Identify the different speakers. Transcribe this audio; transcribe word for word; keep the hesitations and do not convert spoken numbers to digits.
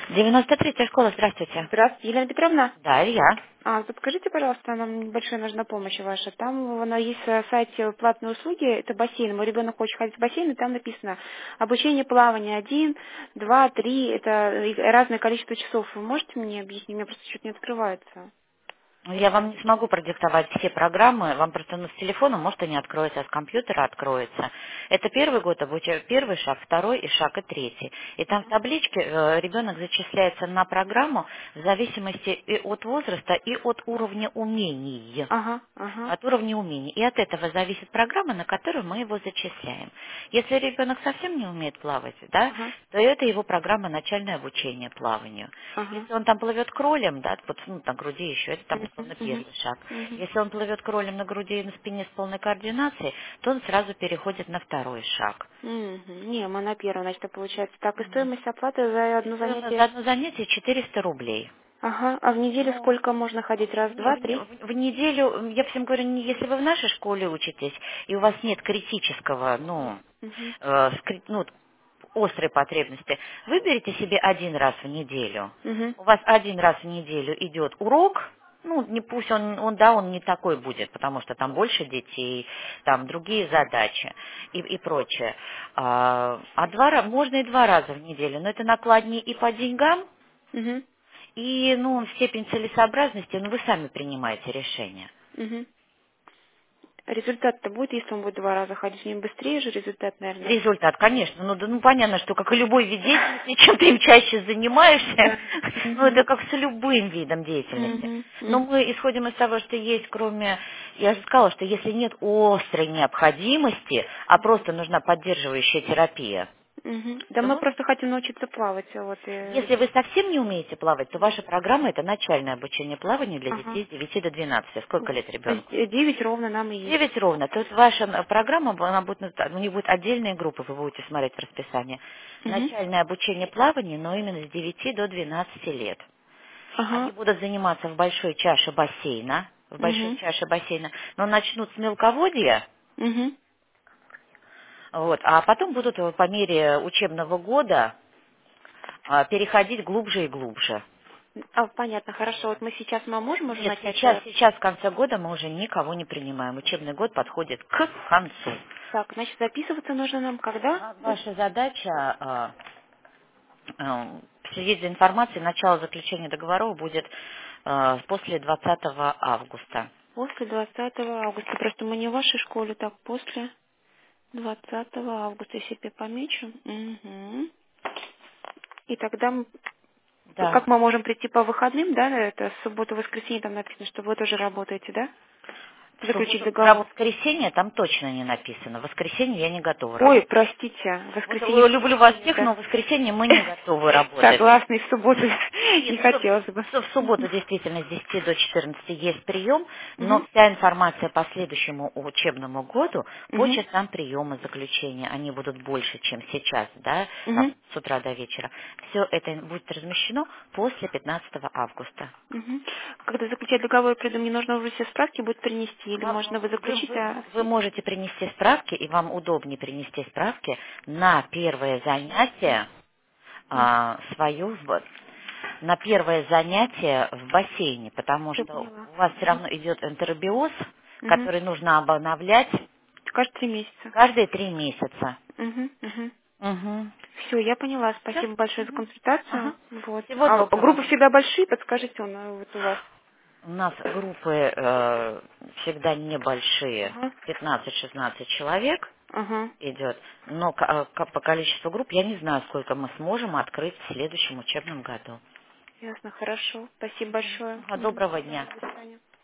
Speaker 1: девяносто третья школа, здравствуйте.
Speaker 2: Здравствуйте, Елена Петровна.
Speaker 1: Да, и я.
Speaker 2: А, подскажите, пожалуйста, нам небольшая нужна помощь ваша. Там на есть на сайте платные услуги, это бассейн. Мой ребенок хочет ходить в бассейн, и там написано обучение плавания один, два, три, это разное количество часов. Вы можете мне объяснить? У меня просто что-то не открывается.
Speaker 1: Я вам не смогу продиктовать все программы, вам просто ну, с телефона, может, и не откроется, а с компьютера откроется. Это первый год, обучаю, первый шаг, второй и шаг, и третий. И там в табличке э, ребенок зачисляется на программу в зависимости и от возраста, и от уровня умений.
Speaker 2: Ага, ага,
Speaker 1: От уровня умений. И от этого зависит программа, на которую мы его зачисляем. Если ребенок совсем не умеет плавать, да,
Speaker 2: ага,
Speaker 1: то это его программа начальное обучение плаванию.
Speaker 2: ага.
Speaker 1: Если он там плывет кролем, да, вот, ну, на груди еще, это там
Speaker 2: Мгм,
Speaker 1: условно
Speaker 2: мгм,
Speaker 1: первый шаг.
Speaker 2: мгм,
Speaker 1: Если он плывет кролем на груди и на спине с полной координацией, то он сразу переходит на второй шаг.
Speaker 2: мгм. Не, мы на первом, значит, это получается. Так, и стоимость оплаты за одно
Speaker 1: Стоимость за
Speaker 2: занятие.
Speaker 1: одно занятие четыреста рублей.
Speaker 2: Ага, а в неделю
Speaker 1: Ну,
Speaker 2: сколько можно ходить? Раз,
Speaker 1: В, не-
Speaker 2: два,
Speaker 1: в не-
Speaker 2: три?
Speaker 1: в- в неделю, м, я всем говорю, не- если вы в нашей школе учитесь, и у вас нет критического, ну,
Speaker 2: Угу,
Speaker 1: э, скри- ну, острой потребности, выберите себе один раз в неделю.
Speaker 2: угу,
Speaker 1: У вас один раз в неделю идет урок, ну, не пусть он, он, да, он не такой будет, потому что там больше детей, там другие задачи и, и прочее. А, а два, ра- можно и два раза в неделю, но это накладнее и по деньгам,
Speaker 2: угу.
Speaker 1: и, ну, степень целесообразности, ну, вы сами принимаете решение.
Speaker 2: Угу. Результат-то будет, если он будет два раза ходить, в нем быстрее же результат, наверное.
Speaker 1: Результат, конечно. Ну, да, ну, понятно, что как и любой вид деятельности, чем ты им чаще занимаешься,
Speaker 2: Да.
Speaker 1: ну,
Speaker 2: Угу.
Speaker 1: это как с любым видом деятельности.
Speaker 2: Угу.
Speaker 1: Но мы исходим из того, что есть, кроме... Я же сказала, что если нет острой необходимости, а просто нужна поддерживающая терапия,
Speaker 2: Угу. Да
Speaker 1: то
Speaker 2: мы
Speaker 1: мы...
Speaker 2: просто хотим научиться плавать, а вот. И...
Speaker 1: Если вы совсем не умеете плавать, то ваша программа — это начальное обучение плаванию для
Speaker 2: Ага.
Speaker 1: детей с девяти до двенадцати. Сколько лет
Speaker 2: То есть
Speaker 1: ребенку?
Speaker 2: э, девять ровно нам и есть.
Speaker 1: Девять ровно. То есть ваша м, программа, она будет, ну, та- у них будут отдельные группы, вы будете смотреть в расписании.
Speaker 2: Угу.
Speaker 1: Начальное обучение плаванию, но именно с девяти до двенадцати лет. Они
Speaker 2: Ага.
Speaker 1: будут заниматься в большой чаше бассейна, в большой
Speaker 2: Угу.
Speaker 1: чаше бассейна, но начнут с мелководья,
Speaker 2: Угу.
Speaker 1: вот, а потом будут э, по мере учебного года а, переходить глубже и глубже.
Speaker 2: А, понятно, хорошо. Вот мы сейчас мы можем уже
Speaker 1: Нет,
Speaker 2: начать.
Speaker 1: сейчас,
Speaker 2: э,
Speaker 1: сейчас в конце года мы уже никого не принимаем. Учебный год подходит к концу.
Speaker 2: Так, значит, записываться нужно нам когда?
Speaker 1: Ва- Ваша задача а, Э, следить за информацией, начало заключения договоров будет э, после двадцатого августа.
Speaker 2: После двадцатого августа. Просто мы не в вашей школе, так после двадцатого августа, если я помечу. Угу. И тогда мы...
Speaker 1: Да.
Speaker 2: Как мы можем прийти по выходным, да, это суббота, воскресенье, там написано, что вы тоже работаете, да?
Speaker 1: В
Speaker 2: Заключить
Speaker 1: субботу, про
Speaker 2: договор.
Speaker 1: воскресенье там точно не написано. В воскресенье я не готова
Speaker 2: Ой,
Speaker 1: работать.
Speaker 2: простите,
Speaker 1: Вот
Speaker 2: воскресенье
Speaker 1: э, люблю вас всех,
Speaker 2: принято.
Speaker 1: но в воскресенье мы не готовы работать.
Speaker 2: Согласна, и в субботу
Speaker 1: Нет,
Speaker 2: не
Speaker 1: в, суб-
Speaker 2: хотелось бы.
Speaker 1: в суб- в субботу действительно с десяти до четырнадцати есть прием, но
Speaker 2: Угу,
Speaker 1: вся информация по следующему учебному году по
Speaker 2: угу,
Speaker 1: часам приема заключения, они будут больше, чем сейчас, да, там,
Speaker 2: угу,
Speaker 1: с утра до вечера. Все это будет размещено после пятнадцатого августа.
Speaker 2: угу. Когда заключать договор, приду, мне нужно уже все справки будет принести, или
Speaker 1: Вам-
Speaker 2: можно вы
Speaker 1: Вы,
Speaker 2: заключить,
Speaker 1: вы-
Speaker 2: а...
Speaker 1: вы можете принести справки, и вам удобнее принести справки на первое занятие а, свою в- на первое занятие в бассейне, потому
Speaker 2: Все
Speaker 1: что
Speaker 2: поняла.
Speaker 1: у вас все равно идет энтеробиоз,
Speaker 2: Угу.
Speaker 1: который нужно обновлять
Speaker 2: Каждые три месяца.
Speaker 1: каждые три месяца.
Speaker 2: Угу, угу.
Speaker 1: Угу.
Speaker 2: Все, я поняла.
Speaker 1: Все?
Speaker 2: Спасибо большое за
Speaker 1: Ага.
Speaker 2: консультацию. Вот.
Speaker 1: Всего
Speaker 2: А
Speaker 1: доброго.
Speaker 2: группы всегда большие, подскажите, он, а, вот у вас.
Speaker 1: У нас группы э, всегда небольшие,
Speaker 2: Ага.
Speaker 1: пятнадцать-шестнадцать человек
Speaker 2: Ага.
Speaker 1: идет, но ко- э, ко- по количеству групп я не знаю, сколько мы сможем открыть в следующем учебном году.
Speaker 2: Ясно, хорошо. Спасибо большое.
Speaker 1: Ага,
Speaker 2: Мгм.
Speaker 1: доброго дня.
Speaker 2: До свидания.